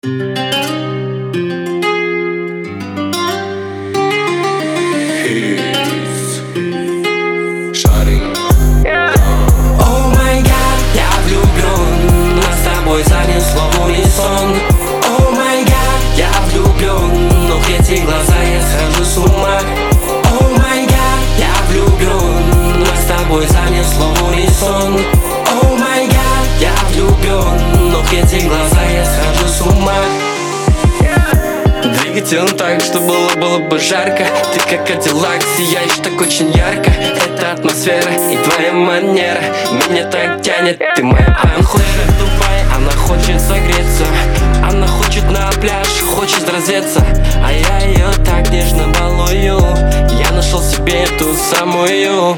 О май гад, я влюблен, нас с тобой занесло в унисон. О май гад, я влюблен, но в эти глаза я схожу с ума. О май гад, я влюблен, нас с тобой занесло в унисон. О май гад, я влюблен, но в эти глаза я схожу с ума. Двигатель так, что было бы жарко. Ты как Кадиллак, сияешь так очень ярко. Это атмосфера и твоя манера меня так тянет, ты моя анхлера тупая. Она хочет согреться, она хочет на пляж, хочет раздеться, а я ее так нежно балую. Я нашел себе ту самую.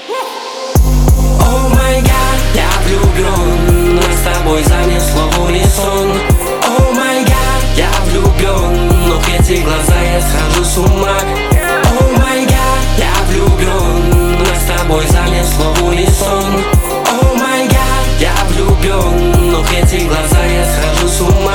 О май гад, я влюблен, нас с тобой занесло в унисон. О май гад, я влюблен, но в эти глаза я схожу с ума. О май гад, я влюблен, нас с тобой занесло в унисон. О май гад, я влюблен, но в эти глаза я схожу с ума.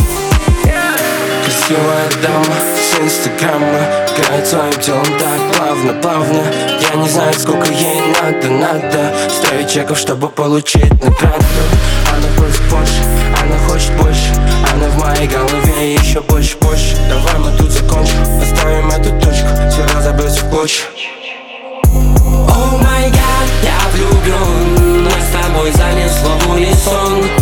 Красивая дама с инстаграма играет своим телом так плавно. Я не знаю, сколько ей надо ставить чеков, чтобы получить награду. Она просит больше, она хочет больше, она в моей голове еще больше. Давай мы тут закончим, оставим эту точку, все разобьется в клочья. О май гад, я влюблен, нас с тобой занесло в унисон.